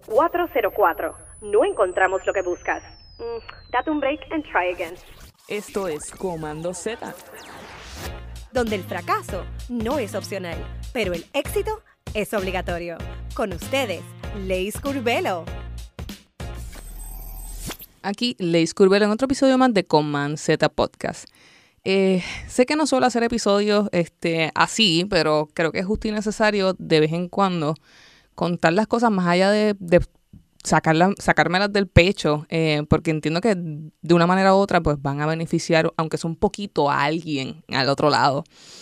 404. No encontramos lo que buscas. Date un break and try again. Esto es Comando Z, donde el fracaso no es opcional, pero el éxito es obligatorio. Con ustedes, Leis Curvelo. Aquí Leis Curvelo en otro episodio más de Comando Z Podcast. Sé que no suelo hacer episodios así, pero creo que es justo y necesario de vez en cuando contar las cosas más allá de sacármelas del pecho, porque entiendo que de una manera u otra pues van a beneficiar, aunque sea un poquito, a alguien al otro lado.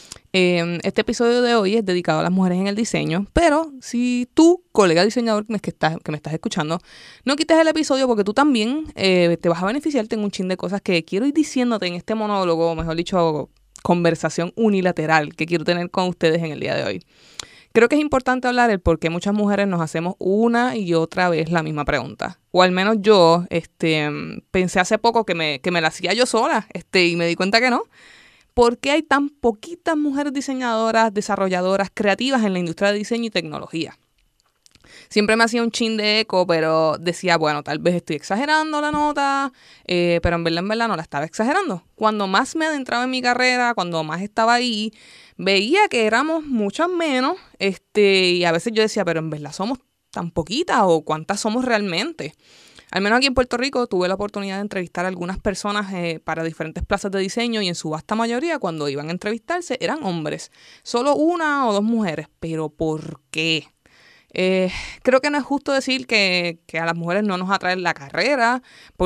Este episodio de hoy es dedicado a las mujeres en el diseño, pero si tú, colega diseñador que me estás escuchando, no quites el episodio porque tú también te vas a beneficiarte en un chin de cosas que quiero ir diciéndote en este monólogo, o mejor dicho, conversación unilateral que quiero tener con ustedes en el día de hoy. Creo que es importante hablar el por qué muchas mujeres nos hacemos una y otra vez la misma pregunta. O al menos yo pensé hace poco que me la hacía yo sola y me di cuenta que no. ¿Por qué hay tan poquitas mujeres diseñadoras, desarrolladoras, creativas en la industria de diseño y tecnología? Siempre me hacía un chin de eco, pero decía, bueno, tal vez estoy exagerando la nota, pero en verdad no la estaba exagerando. Cuando más me adentraba en mi carrera, cuando más estaba ahí, veía que éramos muchas menos, y a veces yo decía, pero en verdad somos tan poquitas, o cuántas somos realmente. Al menos aquí en Puerto Rico tuve la oportunidad de entrevistar a algunas personas para diferentes plazas de diseño, y en su vasta mayoría, cuando iban a entrevistarse, eran hombres. Solo una o dos mujeres. ¿Pero por qué? Creo que no es justo decir que a las mujeres no nos atrae la carrera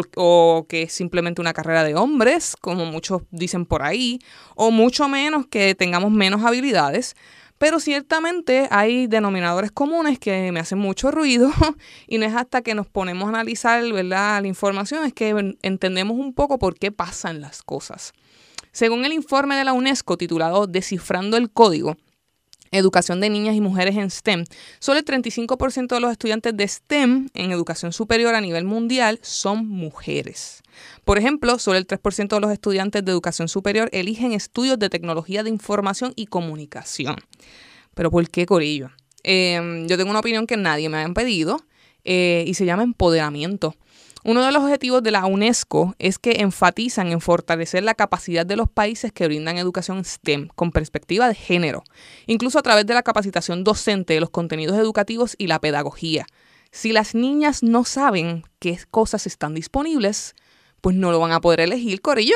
o que es simplemente una carrera de hombres, como muchos dicen por ahí, o mucho menos que tengamos menos habilidades. Pero ciertamente hay denominadores comunes que me hacen mucho ruido y no es hasta que nos ponemos a analizar, ¿verdad?, la información es que entendemos un poco por qué pasan las cosas. Según el informe de la UNESCO titulado Descifrando el Código, Educación de niñas y mujeres en STEM, solo el 35% de los estudiantes de STEM en educación superior a nivel mundial son mujeres. Por ejemplo, solo el 3% de los estudiantes de educación superior eligen estudios de tecnología de información y comunicación. ¿Pero por qué, corillo? Yo tengo una opinión que nadie me ha pedido y se llama empoderamiento. Uno de los objetivos de la UNESCO es que enfatizan en fortalecer la capacidad de los países que brindan educación STEM con perspectiva de género, incluso a través de la capacitación docente de los contenidos educativos y la pedagogía. Si las niñas no saben qué cosas están disponibles, pues no lo van a poder elegir, corillo.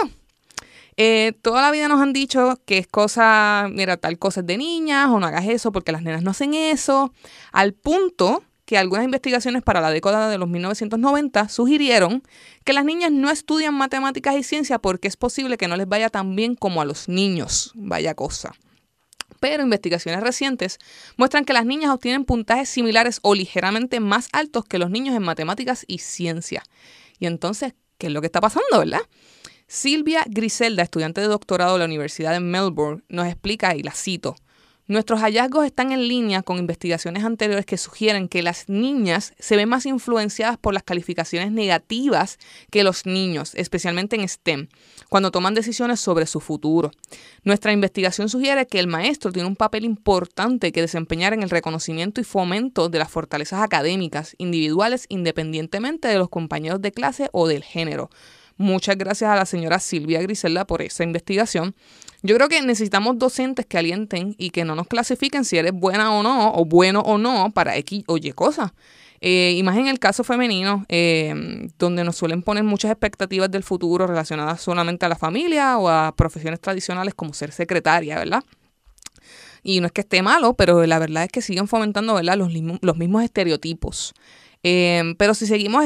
Toda la vida nos han dicho que es tal cosa es de niñas, o no hagas eso porque las nenas no hacen eso, al punto que algunas investigaciones para la década de los 1990 sugirieron que las niñas no estudian matemáticas y ciencia porque es posible que no les vaya tan bien como a los niños. Vaya cosa. Pero investigaciones recientes muestran que las niñas obtienen puntajes similares o ligeramente más altos que los niños en matemáticas y ciencia. Y entonces, ¿qué es lo que está pasando, verdad? Silvia Griselda, estudiante de doctorado de la Universidad de Melbourne, nos explica, y la cito: nuestros hallazgos están en línea con investigaciones anteriores que sugieren que las niñas se ven más influenciadas por las calificaciones negativas que los niños, especialmente en STEM, cuando toman decisiones sobre su futuro. Nuestra investigación sugiere que el maestro tiene un papel importante que desempeñar en el reconocimiento y fomento de las fortalezas académicas individuales independientemente de los compañeros de clase o del género. Muchas gracias a la señora Silvia Griselda por esa investigación. Yo creo que necesitamos docentes que alienten y que no nos clasifiquen si eres buena o no, o bueno o no, para X o Y cosas. Y más en el caso femenino, donde nos suelen poner muchas expectativas del futuro relacionadas solamente a la familia o a profesiones tradicionales como ser secretaria, ¿verdad? Y no es que esté malo, pero la verdad es que siguen fomentando, ¿verdad?, los mismos estereotipos. Pero si seguimos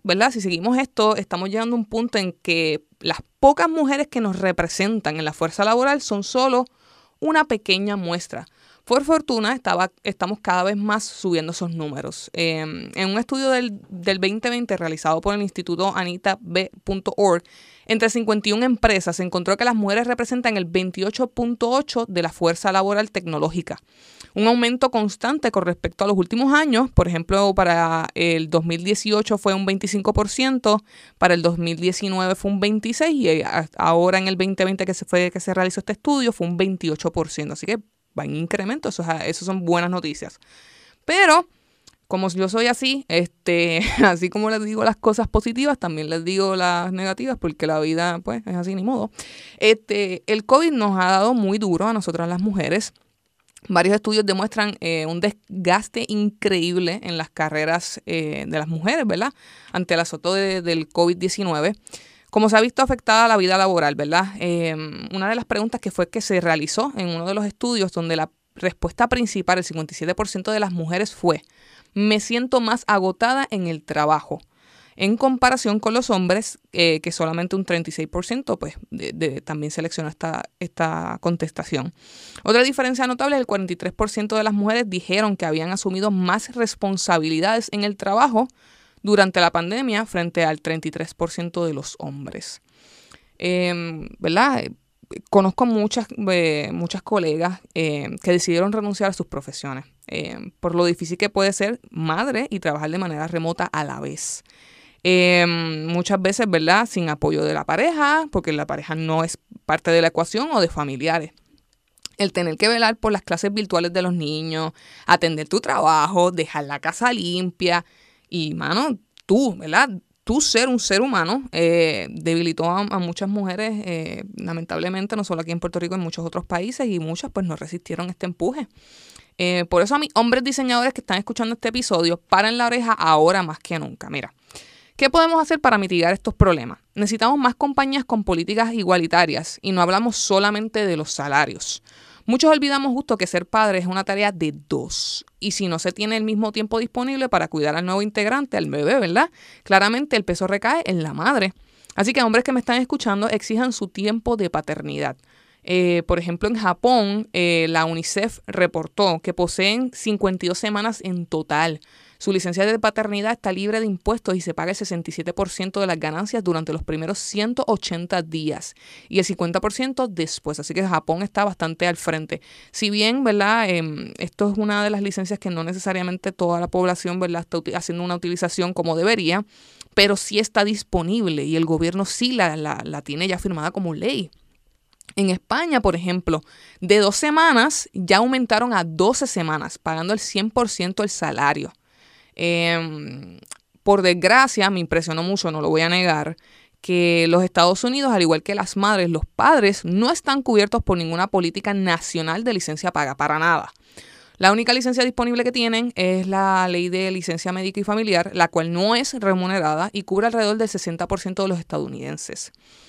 esto, estamos llegando a un punto en que las pocas mujeres que nos representan en la fuerza laboral son solo una pequeña muestra. Por fortuna, estamos cada vez más subiendo esos números. En un estudio del 2020 realizado por el Instituto AnitaB.org, entre 51 empresas se encontró que las mujeres representan el 28.8% de la fuerza laboral tecnológica. Un aumento constante con respecto a los últimos años. Por ejemplo, para el 2018 fue un 25%, para el 2019 fue un 26% y ahora en el 2020 que se realizó este estudio fue un 28%. Así que va en incremento, eso son buenas noticias. Pero como yo soy así, así como les digo las cosas positivas, también les digo las negativas, porque la vida, pues, es así, ni modo. El COVID nos ha dado muy duro a nosotras las mujeres. Varios estudios demuestran un desgaste increíble en las carreras de las mujeres, ¿verdad? Ante el azote del COVID-19. Como se ha visto afectada la vida laboral, ¿verdad? Una de las preguntas que se realizó en uno de los estudios donde la respuesta principal, el 57% de las mujeres fue: me siento más agotada en el trabajo, en comparación con los hombres, que solamente un 36% pues, también seleccionó esta contestación. Otra diferencia notable es el 43% de las mujeres dijeron que habían asumido más responsabilidades en el trabajo durante la pandemia frente al 33% de los hombres. ¿Verdad? Conozco muchas colegas que decidieron renunciar a sus profesiones por lo difícil que puede ser madre y trabajar de manera remota a la vez. Muchas veces, ¿verdad?, sin apoyo de la pareja, porque la pareja no es parte de la ecuación, o de familiares. El tener que velar por las clases virtuales de los niños, atender tu trabajo, dejar la casa limpia y, mano, tú, ¿verdad?, tú ser un ser humano, debilitó a muchas mujeres, lamentablemente, no solo aquí en Puerto Rico, en muchos otros países, y muchas pues no resistieron este empuje. Por eso a mis hombres diseñadores que están escuchando este episodio, paren la oreja ahora más que nunca. Mira, ¿qué podemos hacer para mitigar estos problemas? Necesitamos más compañías con políticas igualitarias, y no hablamos solamente de los salarios. Muchos olvidamos justo que ser padre es una tarea de dos, y si no se tiene el mismo tiempo disponible para cuidar al nuevo integrante, al bebé, ¿verdad? Claramente el peso recae en la madre. Así que hombres que me están escuchando, exijan su tiempo de paternidad. Por ejemplo, en Japón, la UNICEF reportó que poseen 52 semanas en total. Su licencia de paternidad está libre de impuestos y se paga el 67% de las ganancias durante los primeros 180 días y el 50% después. Así que Japón está bastante al frente. Si bien, ¿verdad?, esto es una de las licencias que no necesariamente toda la población, ¿verdad?, está haciendo una utilización como debería, pero sí está disponible y el gobierno sí la tiene ya firmada como ley. En España, por ejemplo, de 2 semanas ya aumentaron a 12 semanas, pagando el 100% del salario. Por desgracia, me impresionó mucho, no lo voy a negar, que los Estados Unidos, al igual que las madres, los padres no están cubiertos por ninguna política nacional de licencia paga, para nada. La única licencia disponible que tienen es la ley de licencia médica y familiar, la cual no es remunerada y cubre alrededor del 60% de los estadounidenses.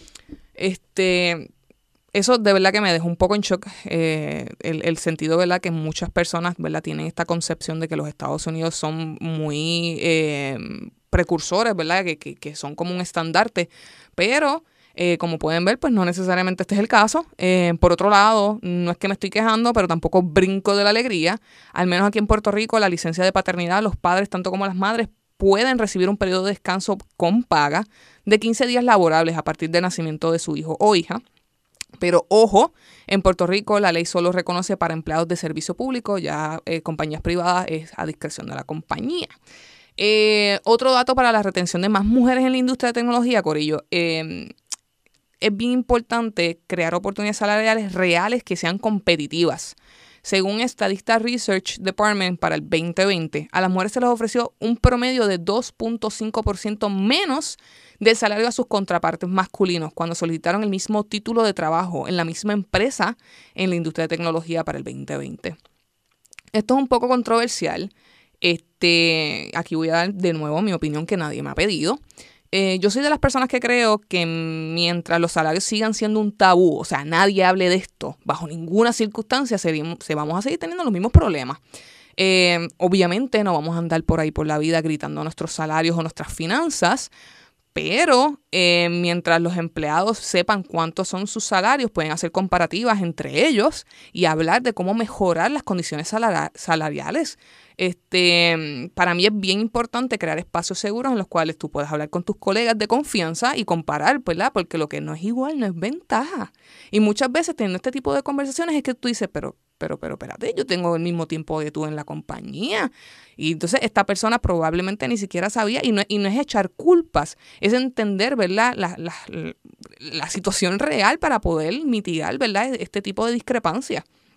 Eso de verdad que me dejó un poco en shock, el sentido, ¿verdad?, que muchas personas, ¿verdad?, tienen esta concepción de que los Estados Unidos son muy precursores, ¿verdad?, que son como un estandarte, pero como pueden ver, pues no necesariamente este es el caso. Por otro lado, no es que me estoy quejando, pero tampoco brinco de la alegría. Al menos aquí en Puerto Rico, la licencia de paternidad, los padres, tanto como las madres, pueden recibir un periodo de descanso con paga de 15 días laborables a partir del nacimiento de su hijo o hija. Pero ojo, en Puerto Rico la ley solo reconoce para empleados de servicio público, ya compañías privadas es a discreción de la compañía. Otro dato para la retención de más mujeres en la industria de tecnología, corillo, es bien importante crear oportunidades salariales reales que sean competitivas. Según Statista Research Department para el 2020, a las mujeres se les ofreció un promedio de 2.5% menos del salario a sus contrapartes masculinos cuando solicitaron el mismo título de trabajo en la misma empresa en la industria de tecnología para el 2020. Esto es un poco controversial. Aquí voy a dar de nuevo mi opinión que nadie me ha pedido. Yo soy de las personas que creo que mientras los salarios sigan siendo un tabú, o sea, nadie hable de esto, bajo ninguna circunstancia vamos a seguir teniendo los mismos problemas. Obviamente no vamos a andar por ahí por la vida gritando nuestros salarios o nuestras finanzas, pero mientras los empleados sepan cuántos son sus salarios, pueden hacer comparativas entre ellos y hablar de cómo mejorar las condiciones salariales. Para mí es bien importante crear espacios seguros en los cuales tú puedas hablar con tus colegas de confianza y comparar, ¿verdad? Porque lo que no es igual no es ventaja. Y muchas veces teniendo este tipo de conversaciones es que tú dices, pero espérate, yo tengo el mismo tiempo que tú en la compañía. Y entonces esta persona probablemente ni siquiera sabía, y no es echar culpas, es entender, ¿verdad?, la situación real para poder mitigar, ¿verdad?, este tipo de discrepancias.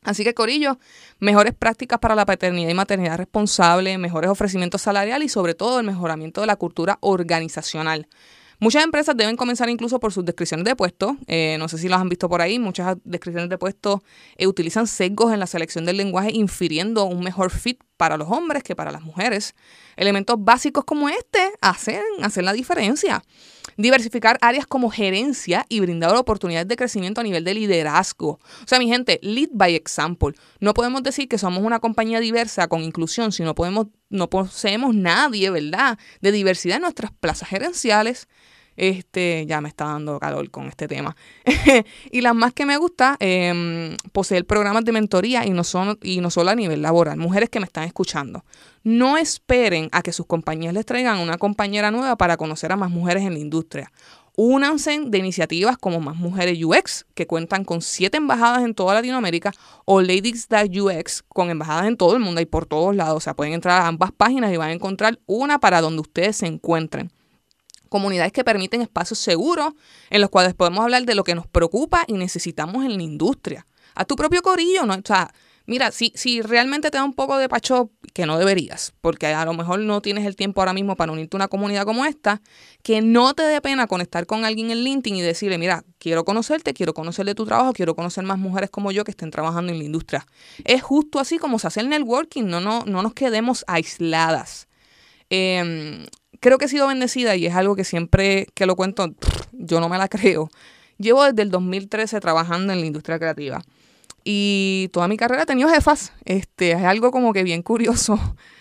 Así que, corillo, mejores prácticas para la paternidad y maternidad responsable, mejores ofrecimientos salariales y sobre todo el mejoramiento de la cultura organizacional. Muchas empresas deben comenzar incluso por sus descripciones de puestos. No sé si las han visto por ahí. Muchas descripciones de puestos utilizan sesgos en la selección del lenguaje, infiriendo un mejor fit para los hombres que para las mujeres. Elementos básicos como este hacen la diferencia. Diversificar áreas como gerencia y brindar oportunidades de crecimiento a nivel de liderazgo. O sea, mi gente, lead by example. No podemos decir que somos una compañía diversa con inclusión si no poseemos nadie, ¿verdad?, de diversidad en nuestras plazas gerenciales. Ya me está dando calor con este tema. Y las más que me gusta, poseer programas de mentoría y no solo a nivel laboral. Mujeres que me están escuchando, no esperen a que sus compañías les traigan una compañera nueva para conocer a más mujeres en la industria. Únanse de iniciativas como Más Mujeres UX, que cuentan con 7 embajadas en toda Latinoamérica, o Ladies That UX, con embajadas en todo el mundo y por todos lados. O sea, pueden entrar a ambas páginas y van a encontrar una para donde ustedes se encuentren. Comunidades que permiten espacios seguros en los cuales podemos hablar de lo que nos preocupa y necesitamos en la industria. A tu propio corillo, ¿no? O sea, mira, si realmente te da un poco de pacho, que no deberías, porque a lo mejor no tienes el tiempo ahora mismo para unirte a una comunidad como esta, que no te dé pena conectar con alguien en LinkedIn y decirle, mira, quiero conocerte, quiero conocer de tu trabajo, quiero conocer más mujeres como yo que estén trabajando en la industria. Es justo así como se hace el networking, no nos quedemos aisladas. Creo que he sido bendecida y es algo que siempre que lo cuento, yo no me la creo. Llevo desde el 2013 trabajando en la industria creativa y toda mi carrera he tenido jefas. Es algo como que bien curioso.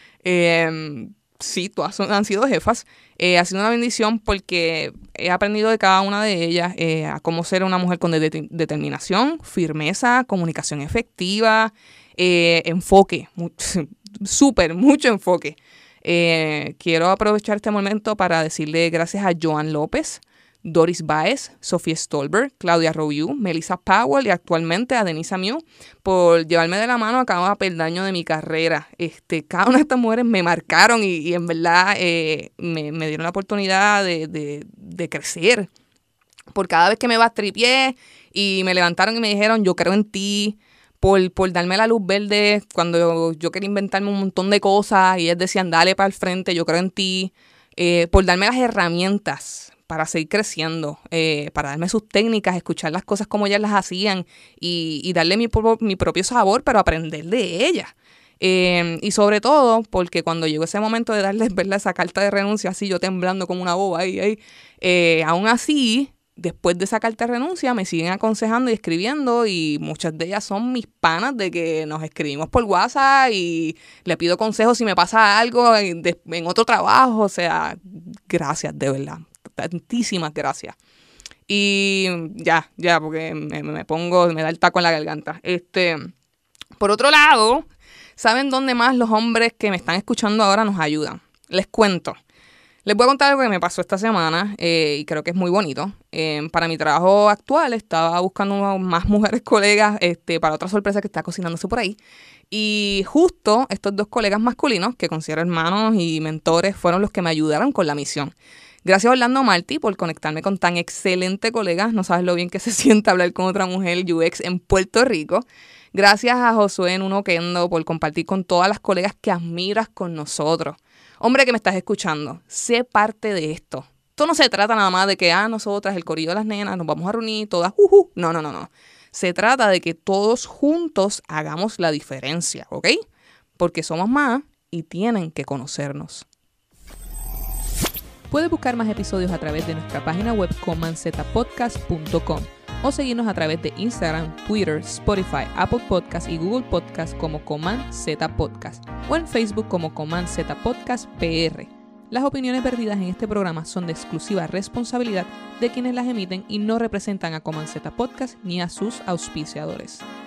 Sí, todas han sido jefas. Ha sido una bendición porque he aprendido de cada una de ellas a cómo ser una mujer con determinación, firmeza, comunicación efectiva, enfoque, mucho enfoque. Quiero aprovechar este momento para decirle gracias a Joan López, Doris Baez, Sofía Stolberg, Claudia Robiu, Melissa Powell y actualmente a Denisa Mew por llevarme de la mano a cada peldaño de mi carrera. Cada una de estas mujeres me marcaron y en verdad me dieron la oportunidad de crecer. Por cada vez que me bastripié y me levantaron y me dijeron, yo creo en ti. Por darme la luz verde cuando yo quería inventarme un montón de cosas y ellas decían, dale para el frente, yo creo en ti. Por darme las herramientas para seguir creciendo, para darme sus técnicas, escuchar las cosas como ellas las hacían y darle mi propio sabor, pero aprender de ellas. Y sobre todo, porque cuando llegó ese momento de darles, ¿verdad?, esa carta de renuncia, así yo temblando como una boba, aún así, después de esa carta de renuncia, me siguen aconsejando y escribiendo y muchas de ellas son mis panas de que nos escribimos por WhatsApp y le pido consejos si me pasa algo en otro trabajo. O sea, gracias, de verdad. Tantísimas gracias. Y ya, porque me da el taco en la garganta. Por otro lado, ¿saben dónde más los hombres que me están escuchando ahora nos ayudan? Les cuento. Les voy a contar algo que me pasó esta semana y creo que es muy bonito. Para mi trabajo actual estaba buscando más mujeres colegas para otra sorpresa que está cocinándose por ahí. Y justo estos 2 colegas masculinos, que considero hermanos y mentores, fueron los que me ayudaron con la misión. Gracias a Orlando Martí por conectarme con tan excelente colega. No sabes lo bien que se siente hablar con otra mujer UX en Puerto Rico. Gracias a Josué Nuno Kendo por compartir con todas las colegas que admiras con nosotros. Hombre que me estás escuchando, sé parte de esto. Esto no se trata nada más de que nosotras, el corillo de las nenas, nos vamos a reunir todas. No. Se trata de que todos juntos hagamos la diferencia, ¿ok? Porque somos más y tienen que conocernos. Puedes buscar más episodios a través de nuestra página web comanzetapodcast.com o seguirnos a través de Instagram, Twitter, Spotify, Apple Podcasts y Google Podcasts como Coman Z Podcast o en Facebook como Coman Z Podcast PR. Las opiniones vertidas en este programa son de exclusiva responsabilidad de quienes las emiten y no representan a Coman Z Podcast ni a sus auspiciadores.